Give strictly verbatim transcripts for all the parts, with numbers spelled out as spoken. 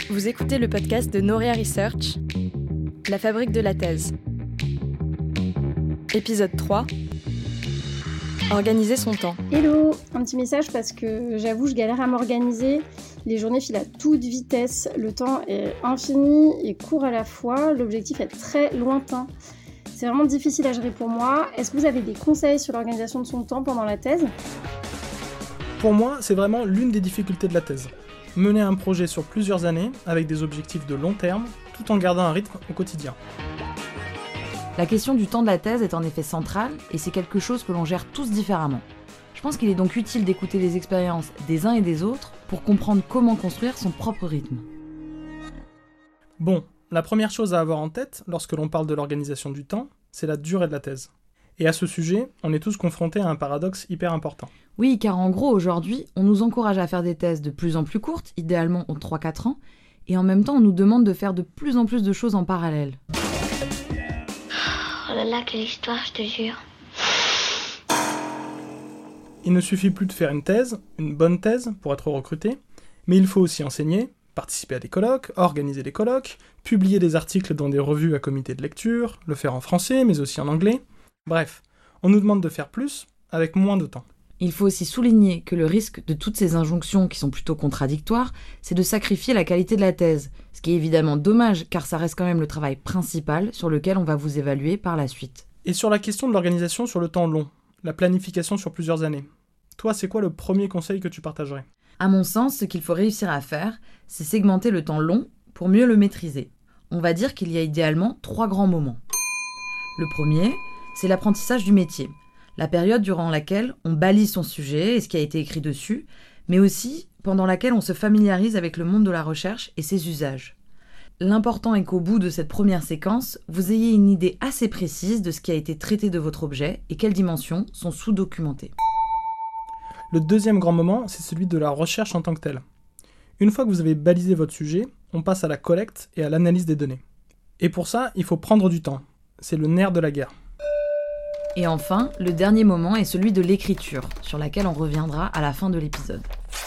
Vous écoutez le podcast de Noria Research, La fabrique de la thèse. Épisode trois. Organiser son temps. Hello, un petit message parce que j'avoue je galère à m'organiser. Les journées filent à toute vitesse, le temps est infini et court à la fois, l'objectif est très lointain. C'est vraiment difficile à gérer pour moi. Est-ce que vous avez des conseils sur l'organisation de son temps pendant la thèse ? Pour moi, c'est vraiment l'une des difficultés de la thèse. Mener un projet sur plusieurs années avec des objectifs de long terme, tout en gardant un rythme au quotidien. La question du temps de la thèse est en effet centrale et c'est quelque chose que l'on gère tous différemment. Je pense qu'il est donc utile d'écouter les expériences des uns et des autres pour comprendre comment construire son propre rythme. Bon, la première chose à avoir en tête lorsque l'on parle de l'organisation du temps, c'est la durée de la thèse. Et à ce sujet, on est tous confrontés à un paradoxe hyper important. Oui, car en gros, aujourd'hui, on nous encourage à faire des thèses de plus en plus courtes, idéalement en trois à quatre ans, et en même temps, on nous demande de faire de plus en plus de choses en parallèle. Oh là là, quelle histoire, je te jure. Il ne suffit plus de faire une thèse, une bonne thèse, pour être recruté, mais il faut aussi enseigner, participer à des colloques, organiser des colloques, publier des articles dans des revues à comité de lecture, le faire en français, mais aussi en anglais. Bref, on nous demande de faire plus, avec moins de temps. Il faut aussi souligner que le risque de toutes ces injonctions qui sont plutôt contradictoires, c'est de sacrifier la qualité de la thèse, ce qui est évidemment dommage car ça reste quand même le travail principal sur lequel on va vous évaluer par la suite. Et sur la question de l'organisation sur le temps long, la planification sur plusieurs années, toi c'est quoi le premier conseil que tu partagerais ? À mon sens, ce qu'il faut réussir à faire, c'est segmenter le temps long pour mieux le maîtriser. On va dire qu'il y a idéalement trois grands moments. Le premier, c'est l'apprentissage du métier. La période durant laquelle on balise son sujet et ce qui a été écrit dessus, mais aussi pendant laquelle on se familiarise avec le monde de la recherche et ses usages. L'important est qu'au bout de cette première séquence, vous ayez une idée assez précise de ce qui a été traité de votre objet et quelles dimensions sont sous-documentées. Le deuxième grand moment, c'est celui de la recherche en tant que telle. Une fois que vous avez balisé votre sujet, on passe à la collecte et à l'analyse des données. Et pour ça, il faut prendre du temps. C'est le nerf de la guerre. Et enfin, le dernier moment est celui de l'écriture, sur laquelle on reviendra à la fin de l'épisode.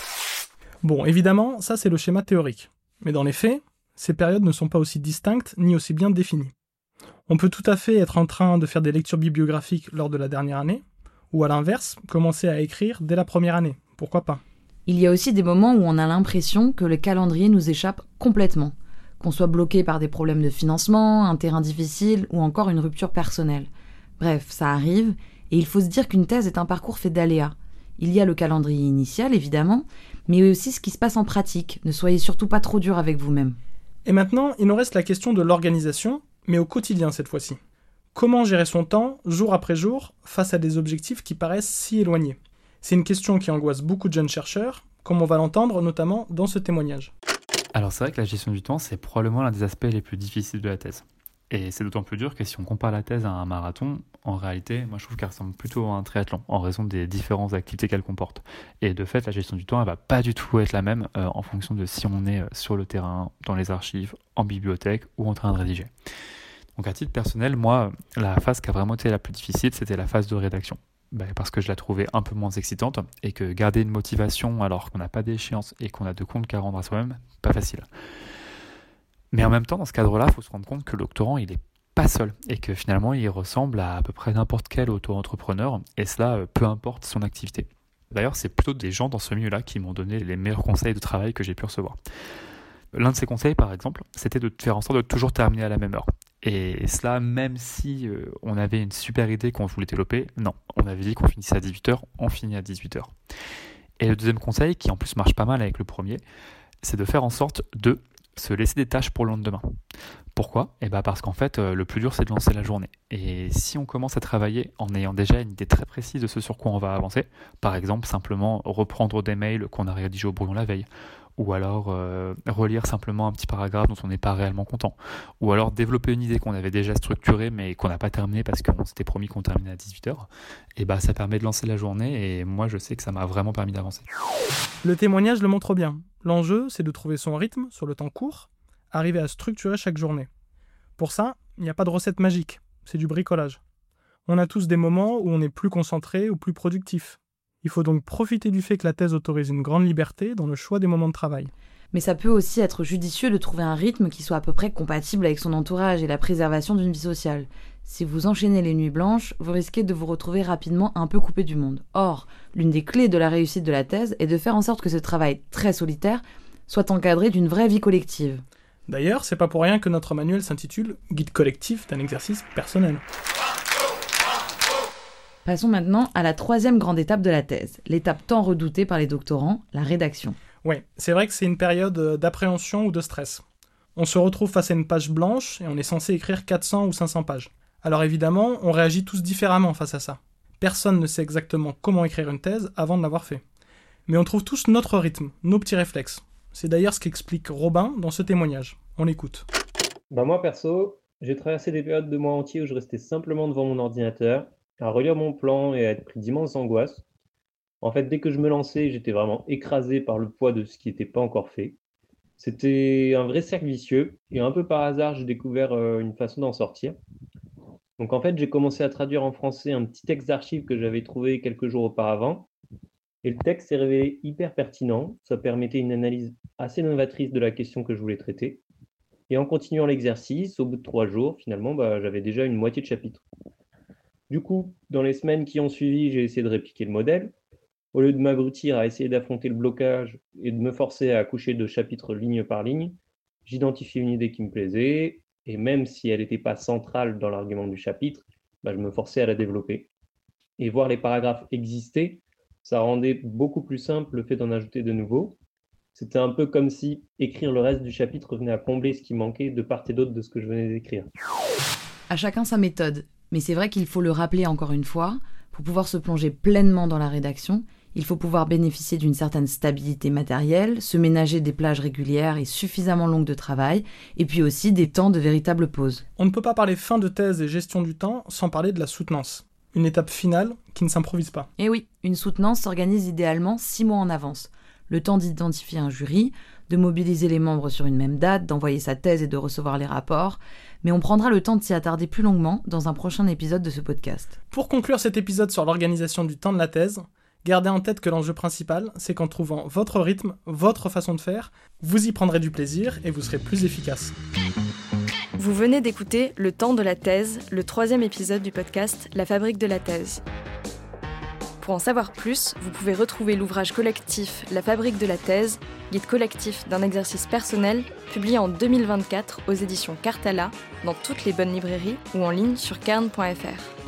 Bon, évidemment, ça c'est le schéma théorique. Mais dans les faits, ces périodes ne sont pas aussi distinctes ni aussi bien définies. On peut tout à fait être en train de faire des lectures bibliographiques lors de la dernière année, ou à l'inverse, commencer à écrire dès la première année. Pourquoi pas ? Il y a aussi des moments où on a l'impression que le calendrier nous échappe complètement, qu'on soit bloqué par des problèmes de financement, un terrain difficile ou encore une rupture personnelle. Bref, ça arrive, et il faut se dire qu'une thèse est un parcours fait d'aléas. Il y a le calendrier initial, évidemment, mais aussi ce qui se passe en pratique. Ne soyez surtout pas trop dur avec vous-même. Et maintenant, il nous reste la question de l'organisation, mais au quotidien cette fois-ci. Comment gérer son temps, jour après jour, face à des objectifs qui paraissent si éloignés ? C'est une question qui angoisse beaucoup de jeunes chercheurs, comme on va l'entendre notamment dans ce témoignage. Alors c'est vrai que la gestion du temps, c'est probablement l'un des aspects les plus difficiles de la thèse. Et c'est d'autant plus dur que si on compare la thèse à un marathon, en réalité, moi je trouve qu'elle ressemble plutôt à un triathlon, en raison des différentes activités qu'elle comporte. Et de fait, la gestion du temps, elle va pas du tout être la même euh, en fonction de si on est euh, sur le terrain, dans les archives, en bibliothèque ou en train de rédiger. Donc à titre personnel, moi, la phase qui a vraiment été la plus difficile, c'était la phase de rédaction. Ben, parce que je la trouvais un peu moins excitante et que garder une motivation alors qu'on n'a pas d'échéance et qu'on a de comptes qu'à rendre à soi-même, pas facile. Mais en même temps, dans ce cadre-là, il faut se rendre compte que le doctorant, il n'est pas seul et que finalement, il ressemble à à peu près n'importe quel auto-entrepreneur et cela, peu importe son activité. D'ailleurs, c'est plutôt des gens dans ce milieu-là qui m'ont donné les meilleurs conseils de travail que j'ai pu recevoir. L'un de ces conseils, par exemple, c'était de faire en sorte de toujours terminer à la même heure. Et cela, même si euh, on avait une super idée qu'on voulait développer, non, on avait dit qu'on finissait à dix-huit heures, on finit à dix-huit heures. Et le deuxième conseil, qui en plus marche pas mal avec le premier, c'est de faire en sorte de se laisser des tâches pour le lendemain. Pourquoi ? Eh ben parce qu'en fait, euh, le plus dur, c'est de lancer la journée. Et si on commence à travailler en ayant déjà une idée très précise de ce sur quoi on va avancer, par exemple, simplement reprendre des mails qu'on a rédigés au brouillon la veille, ou alors euh, relire simplement un petit paragraphe dont on n'est pas réellement content, ou alors développer une idée qu'on avait déjà structurée mais qu'on n'a pas terminée parce qu'on s'était promis qu'on terminait à dix-huit heures, et bah ça permet de lancer la journée et moi je sais que ça m'a vraiment permis d'avancer. Le témoignage le montre bien. L'enjeu, c'est de trouver son rythme sur le temps court, arriver à structurer chaque journée. Pour ça, il n'y a pas de recette magique, c'est du bricolage. On a tous des moments où on est plus concentré ou plus productif. Il faut donc profiter du fait que la thèse autorise une grande liberté dans le choix des moments de travail. Mais ça peut aussi être judicieux de trouver un rythme qui soit à peu près compatible avec son entourage et la préservation d'une vie sociale. Si vous enchaînez les nuits blanches, vous risquez de vous retrouver rapidement un peu coupé du monde. Or, l'une des clés de la réussite de la thèse est de faire en sorte que ce travail très solitaire soit encadré d'une vraie vie collective. D'ailleurs, c'est pas pour rien que notre manuel s'intitule « Guide collectif d'un exercice personnel ». Passons maintenant à la troisième grande étape de la thèse, l'étape tant redoutée par les doctorants, la rédaction. Ouais, c'est vrai que c'est une période d'appréhension ou de stress. On se retrouve face à une page blanche et on est censé écrire quatre cents ou cinq cents pages. Alors évidemment, on réagit tous différemment face à ça. Personne ne sait exactement comment écrire une thèse avant de l'avoir fait. Mais on trouve tous notre rythme, nos petits réflexes. C'est d'ailleurs ce qu'explique Robin dans ce témoignage. On l'écoute. Bah moi perso, j'ai traversé des périodes de mois entiers où je restais simplement devant mon ordinateur, à relire mon plan et à être pris d'immenses angoisses. En fait, dès que je me lançais, j'étais vraiment écrasé par le poids de ce qui n'était pas encore fait. C'était un vrai cercle vicieux, et un peu par hasard, j'ai découvert euh, une façon d'en sortir. Donc en fait, j'ai commencé à traduire en français un petit texte d'archives que j'avais trouvé quelques jours auparavant. Et le texte s'est révélé hyper pertinent, ça permettait une analyse assez novatrice de la question que je voulais traiter. Et en continuant l'exercice, au bout de trois jours, finalement, bah, j'avais déjà une moitié de chapitre. Du coup, dans les semaines qui ont suivi, j'ai essayé de répliquer le modèle. Au lieu de m'abrutir à essayer d'affronter le blocage et de me forcer à accoucher de chapitres ligne par ligne, j'identifiais une idée qui me plaisait, et même si elle n'était pas centrale dans l'argument du chapitre, bah, je me forçais à la développer. Et voir les paragraphes exister, ça rendait beaucoup plus simple le fait d'en ajouter de nouveaux. C'était un peu comme si écrire le reste du chapitre venait à combler ce qui manquait de part et d'autre de ce que je venais d'écrire. À chacun sa méthode, mais c'est vrai qu'il faut le rappeler encore une fois, pour pouvoir se plonger pleinement dans la rédaction, il faut pouvoir bénéficier d'une certaine stabilité matérielle, se ménager des plages régulières et suffisamment longues de travail, et puis aussi des temps de véritable pause. On ne peut pas parler fin de thèse et gestion du temps sans parler de la soutenance. Une étape finale qui ne s'improvise pas. Et oui, une soutenance s'organise idéalement six mois en avance. Le temps d'identifier un jury, de mobiliser les membres sur une même date, d'envoyer sa thèse et de recevoir les rapports. Mais on prendra le temps de s'y attarder plus longuement dans un prochain épisode de ce podcast. Pour conclure cet épisode sur l'organisation du temps de la thèse, gardez en tête que l'enjeu principal, c'est qu'en trouvant votre rythme, votre façon de faire, vous y prendrez du plaisir et vous serez plus efficace. Vous venez d'écouter Le temps de la thèse, le troisième épisode du podcast La fabrique de la thèse. Pour en savoir plus, vous pouvez retrouver l'ouvrage collectif La fabrique de la thèse, guide collectif d'un exercice personnel, publié en deux mille vingt-quatre aux éditions Cartala, dans toutes les bonnes librairies ou en ligne sur cairn point f r.